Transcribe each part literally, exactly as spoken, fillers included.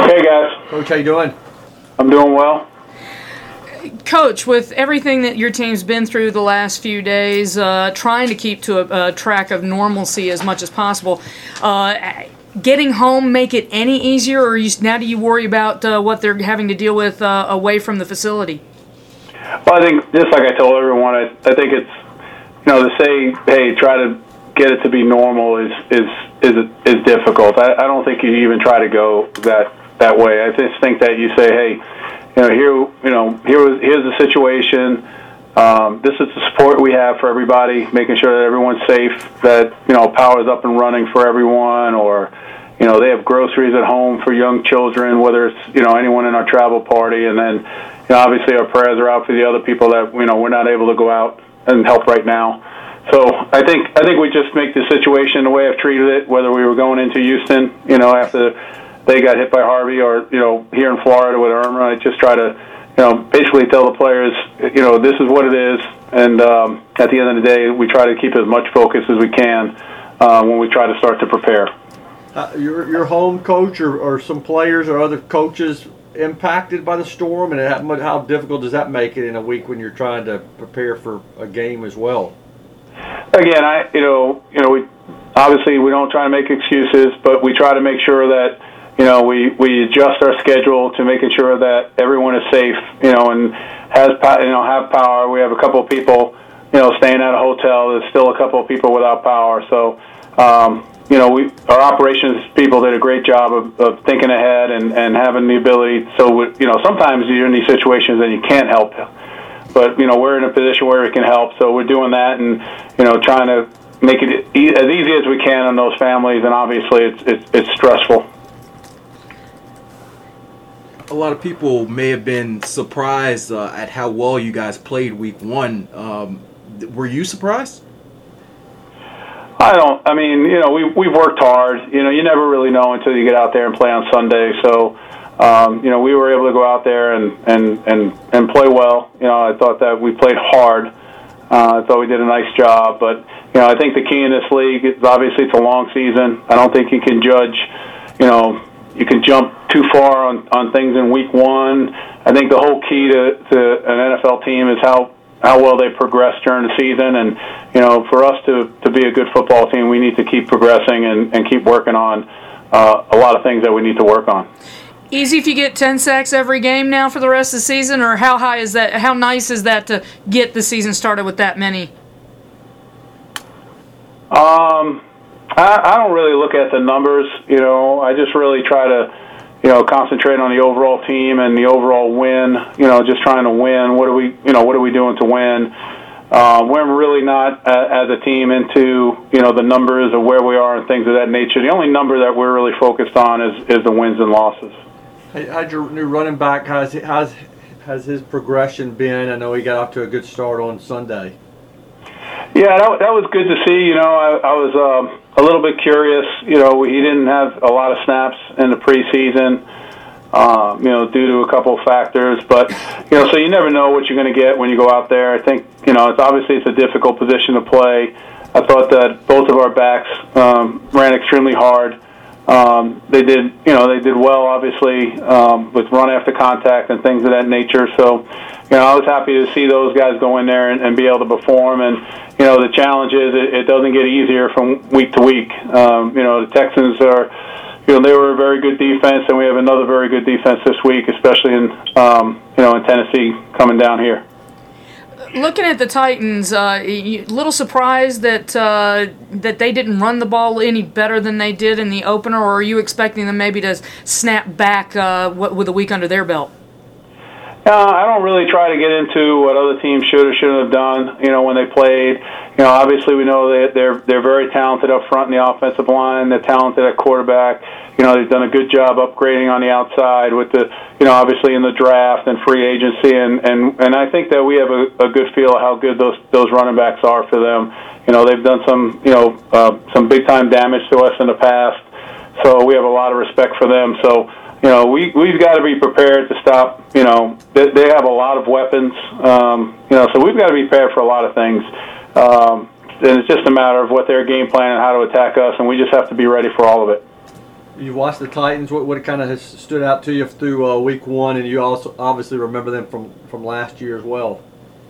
Hey, guys. Coach, how you doing? I'm doing well. Coach, with everything that your team's been through the last few days, uh, trying to keep to a, a track of normalcy as much as possible, uh, getting home make it any easier, or you, now do you worry about uh, what they're having to deal with uh, away from the facility? Well, I think, just like I told everyone, I, I think it's, you know, to say, hey, try to get it to be normal is is is, is difficult. I, I don't think you even try to go that that way. I just think that you say, hey, you know, here, you know, here was here's the situation. Um, this is the support we have for everybody, making sure that everyone's safe, that, you know, power's up and running for everyone, or, you know, they have groceries at home for young children, whether it's, you know, anyone in our travel party, and then, you know, obviously our prayers are out for the other people that, you know, we're not able to go out and help right now. So I think I think we just make the situation the way I've treated it, whether we were going into Houston, you know, after they got hit by Harvey, or, you know, here in Florida with Irma. I just try to, you know, basically tell the players, you know, this is what it is, and um, at the end of the day, we try to keep as much focus as we can uh, when we try to start to prepare. Uh, your your home coach or, or some players or other coaches impacted by the storm, and how, how difficult does that make it in a week when you're trying to prepare for a game as well? Again, I you know you know we obviously we don't try to make excuses, but we try to make sure that, you know, we, we adjust our schedule to making sure that everyone is safe, you know, and has you know have power. We have a couple of people, you know, staying at a hotel. There's still a couple of people without power. So, um, you know, we our operations people did a great job of, of thinking ahead and, and having the ability. So, we, you know, sometimes you're in these situations and you can't help, but, you know, we're in a position where we can help. So we're doing that, and, you know, trying to make it e- as easy as we can on those families. And obviously, it's it's, it's stressful. A lot of people may have been surprised uh, at how well you guys played week one. Um, were you surprised? I don't. I mean, you know, we we've worked hard. You know, you never really know until you get out there and play on Sunday. So, um, you know, we were able to go out there and and and and play well. You know, I thought that we played hard. Uh, I thought we did a nice job. But, you know, I think the key in this league is obviously it's a long season. I don't think you can judge, you know, you can jump too far on, on things in week one. I think the whole key to, to an N F L team is how, how well they progress during the season. And, you know, for us to, to be a good football team, we need to keep progressing and, and keep working on uh, a lot of things that we need to work on. Easy if you get ten sacks every game now for the rest of the season, or how high is that? How nice is that to get the season started with that many? Um, I, I don't really look at the numbers. You know, I just really try to, you know, concentrate on the overall team and the overall win. You know, just trying to win. What are we, you know, what are we doing to win? Uh, we're really not, uh, as a team, into, you know, the numbers of where we are and things of that nature. The only number that we're really focused on is, is the wins and losses. Hey, how's your new running back? How's, how's has his progression been? I know he got off to a good start on Sunday. Yeah, that, that was good to see. You know, I, I was um, a little bit curious. You know, he didn't have a lot of snaps in the preseason, um, you know, due to a couple of factors. But, you know, so you never know what you're going to get when you go out there. I think, you know, it's obviously it's a difficult position to play. I thought that both of our backs um, ran extremely hard. Um, they did, you know, they did well, obviously, um, with run after contact and things of that nature. So, you know, I was happy to see those guys go in there and, and be able to perform. And, you know, the challenge is it, it doesn't get easier from week to week. Um, you know, the Texans are, you know, they were a very good defense, and we have another very good defense this week, especially in, um, you know, in Tennessee coming down here. Looking at the Titans, uh, a little surprised that uh, that they didn't run the ball any better than they did in the opener, or are you expecting them maybe to snap back uh, with a week under their belt? Uh, I don't really try to get into what other teams should or shouldn't have done, you know, when they played. You know, obviously we know that they're they're very talented up front in the offensive line. They're talented at quarterback. You know, they've done a good job upgrading on the outside with the, you know, obviously in the draft and free agency. And, and, and I think that we have a, a good feel of how good those those running backs are for them. You know, they've done some, you know, uh, some big-time damage to us in the past. So we have a lot of respect for them. So, you know, we, we've got to be prepared to stop, you know, they, they have a lot of weapons, um, you know, so we've got to be prepared for a lot of things. Um, and it's just a matter of what their game plan and how to attack us, and we just have to be ready for all of it. You watched the Titans. What what kind of has stood out to you through uh, week one, and you also obviously remember them from, from last year as well.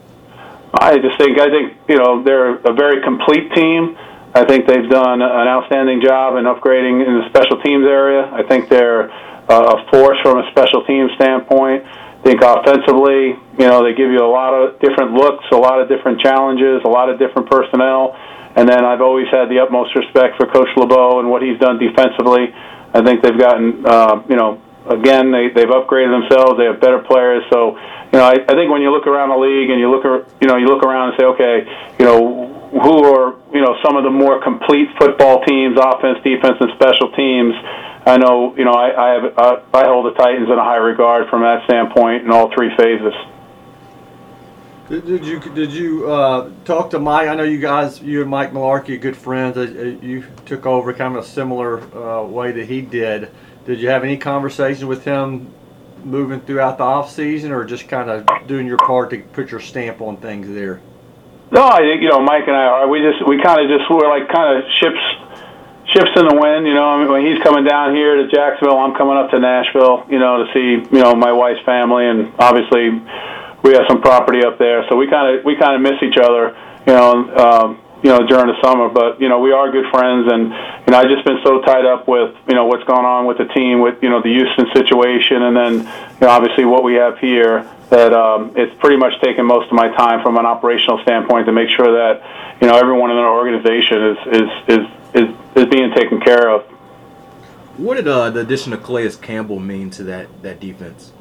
I just think I think you know they're a very complete team. I think they've done an outstanding job in upgrading in the special teams area. I think they're a force from a special teams standpoint. I think offensively, you know, they give you a lot of different looks, a lot of different challenges, a lot of different personnel. And then I've always had the utmost respect for Coach LeBeau and what he's done defensively. I think they've gotten, uh, you know, again, they, they've upgraded themselves. They have better players. So, you know, I, I think when you look around the league and you look, ar- you know, you look around and say, okay, you know, who are, you know, some of the more complete football teams, offense, defense, and special teams. I know, you know, I, I have, uh, I hold the Titans in a high regard from that standpoint in all three phases. Did, did you did you uh, talk to Mike? I know you guys, you and Mike Mularkey are good friends. Uh, you took over kind of a similar uh, way that he did. Did you have any conversation with him moving throughout the off season, or just kind of doing your part to put your stamp on things there? No, I think, you know, Mike and I are, we just, we kind of just, we're like kind of ships, ships in the wind, you know. I mean, when he's coming down here to Jacksonville, I'm coming up to Nashville, you know, to see, you know, my wife's family, and obviously we have some property up there, so we kind of, we kind of miss each other, you know, um, you know, during the summer. But, you know, we are good friends, and, you know, I've just been so tied up with, you know, what's going on with the team, with, you know, the Houston situation, and then, you know, obviously what we have here, that um, it's pretty much taken most of my time from an operational standpoint to make sure that, you know, everyone in our organization is is is is, is being taken care of. What did uh, the addition of Calais Campbell mean to that, that defense?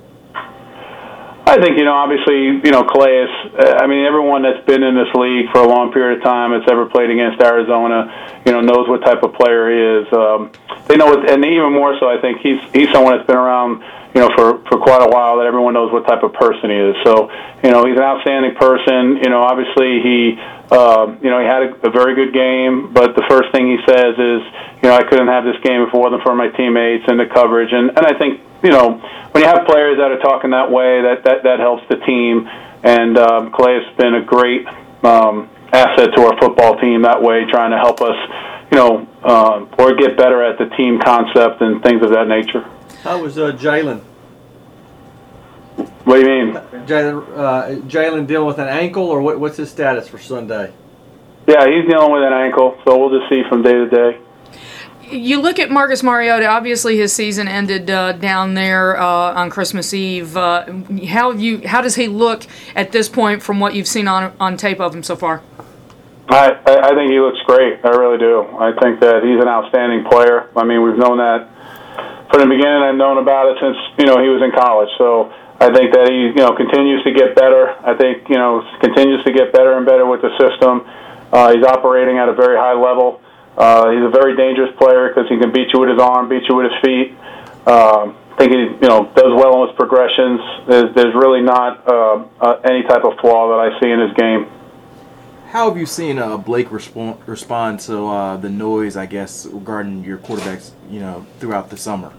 I think, you know, obviously, you know, Calais, uh, I mean, everyone that's been in this league for a long period of time, that's ever played against Arizona, you know, knows what type of player he is. Um, they know, what, and even more so, I think he's he's someone that's been around, you know, for, for quite a while, that everyone knows what type of person he is. So, you know, he's an outstanding person. You know, obviously he, uh, you know, he had a, a very good game, but the first thing he says is, you know, I couldn't have this game if it wasn't for my teammates and the coverage. And, and I think, you know, when you have players that are talking that way, that, that, that helps the team. And um, Calais has been a great um, asset to our football team that way, trying to help us, you know, uh, or get better at the team concept and things of that nature. How was uh, Jalen? What do you mean? Jalen uh, Jalen dealing with an ankle, or what, what's his status for Sunday? Yeah, he's dealing with an ankle, so we'll just see from day to day. You look at Marcus Mariota, obviously his season ended uh, down there uh, on Christmas Eve. Uh, how you how does he look at this point from what you've seen on on tape of him so far? I, I think he looks great. I really do. I think that he's an outstanding player. I mean, we've known that from the beginning. I've known about it since, you know, he was in college. So I think that he, you know, continues to get better. I think, you know, continues to get better and better with the system. Uh, he's operating at a very high level. Uh, he's a very dangerous player because he can beat you with his arm, beat you with his feet. Um, I think he, you know, does well in his progressions. There's, there's really not uh, uh, any type of flaw that I see in his game. How have you seen uh, Blake respond, respond to uh, the noise, I guess, regarding your quarterbacks, you know, throughout the summer?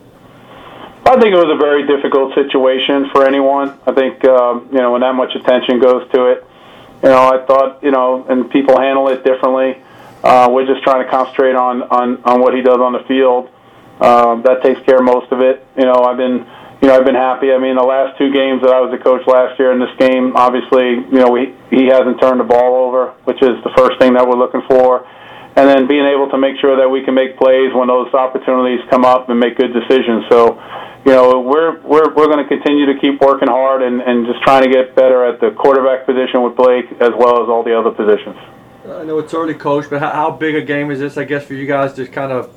I think it was a very difficult situation for anyone. I think, um, you know, when that much attention goes to it, you know, I thought, you know, and people handle it differently. Uh, we're just trying to concentrate on, on, on what he does on the field. Um, that takes care of most of it. You know, I've been, you know, I've been happy. I mean, the last two games that I was the coach last year in this game, obviously, you know, we, he hasn't turned the ball over, which is the first thing that we're looking for. And then being able to make sure that we can make plays when those opportunities come up and make good decisions. So, you know, we're we're we're going to continue to keep working hard and, and just trying to get better at the quarterback position with Blake as well as all the other positions. I know it's early, Coach, but how, how big a game is this, I guess, for you guys to kind of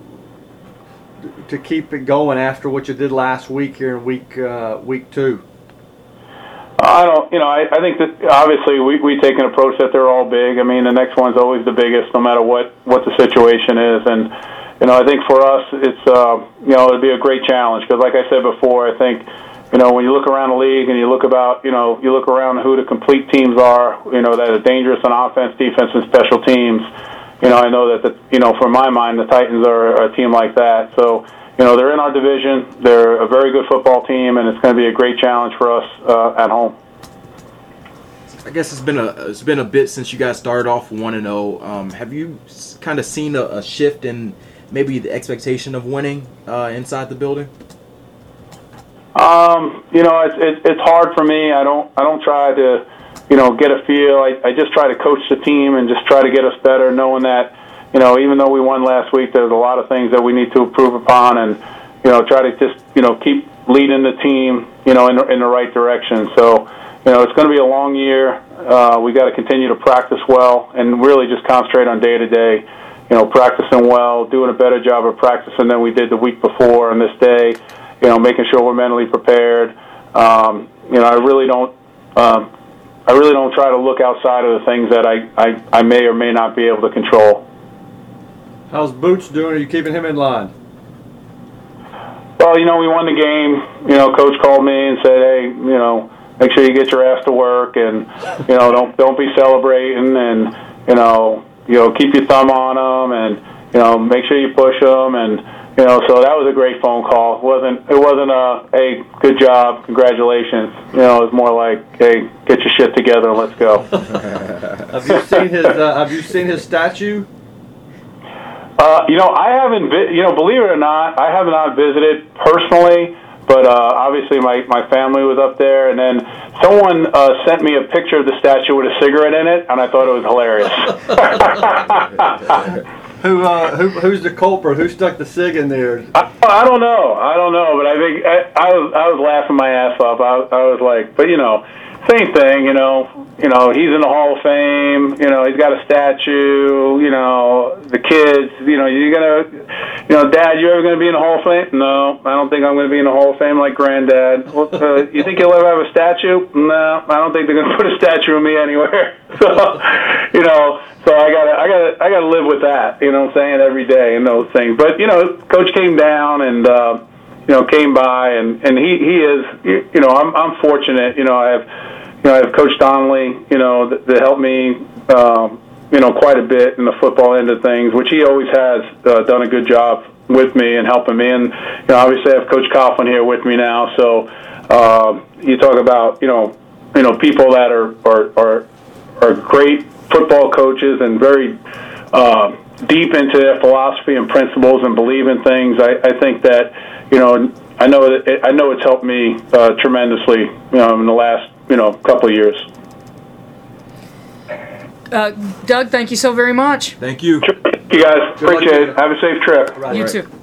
to keep it going after what you did last week here in week uh, week two? I don't, you know, I, I think that obviously we, we take an approach that they're all big. I mean, the next one's always the biggest, no matter what, what the situation is. And, you know, I think for us, it's, uh, you know, it'd be a great challenge because, like I said before, I think, you know, when you look around the league and you look about, you know, you look around who the complete teams are, you know, that are dangerous on offense, defense, and special teams. You know, I know that, the, you know, from my mind, the Titans are a team like that. So, you know, they're in our division. They're a very good football team, and it's going to be a great challenge for us uh, at home. I guess it's been a it's been a bit since you guys started off one and zero. Um, have you kind of seen a, a shift in maybe the expectation of winning uh, inside the building? Um, you know, it's it, it's hard for me. I don't I don't try to, you know, get a feel. I, I just try to coach the team and just try to get us better, knowing that, you know, even though we won last week, there's a lot of things that we need to improve upon, and, you know, try to just, you know, keep leading the team, you know, in the, in the right direction. So, you know, it's going to be a long year. Uh, we got to continue to practice well and really just concentrate on day to day, you know, practicing well, doing a better job of practicing than we did the week before on this day. You know, making sure we're mentally prepared. Um, you know, I really don't. Um, I really don't try to look outside of the things that I, I, I may or may not be able to control. How's Boots doing? Are you keeping him in line? Well, you know, we won the game. You know, Coach called me and said, "Hey, you know, make sure you get your ass to work, and you know, don't don't be celebrating, and you know, you know, keep your thumb on them, and you know, make sure you push them." And you know, so that was a great phone call. It wasn't it wasn't a hey, good job, congratulations. You know, it was more like, hey, get your shit together and let's go. Have you seen his uh, Have you seen his statue? Uh, you know, I haven't. Vi- you know, believe it or not, I have not visited personally. But uh, obviously, my, my family was up there, and then someone uh, sent me a picture of the statue with a cigarette in it, and I thought it was hilarious. Who, uh, who who's the culprit? Who stuck the cig in there? I, I don't know. I don't know, but I think I, I was I was laughing my ass off. I, I was like, but you know, same thing. You know, you know, he's in the Hall of Fame. You know, he's got a statue. You know, the kids. You know, you're gonna, you know, Dad, you ever gonna be in the Hall of Fame? No, I don't think I'm gonna be in the Hall of Fame like Granddad. Well, uh, you think you'll ever have a statue? No, I don't think they're gonna put a statue of me anywhere. So, you know. So I gotta, I gotta, I gotta live with that. You know what I'm saying, every day and those things. But you know, Coach came down and uh, you know came by, and, and he, he is, you know, I'm I'm fortunate. You know, I have, you know, I have Coach Donnelly, you know, that, that helped me, um, you know, quite a bit in the football end of things, which he always has uh, done a good job with me and helping me. And you know, obviously I have Coach Coughlin here with me now. So uh, you talk about, you know, you know, people that are are are, are great football coaches and very uh, deep into their philosophy and principles and believe in things. I, I think that, you know, I know that it, I know it's helped me uh, tremendously, you know, in the last, you know, couple of years. Uh, Doug, thank you so very much. Thank you. You guys, appreciate it. Have a safe trip. Right. You Right. too.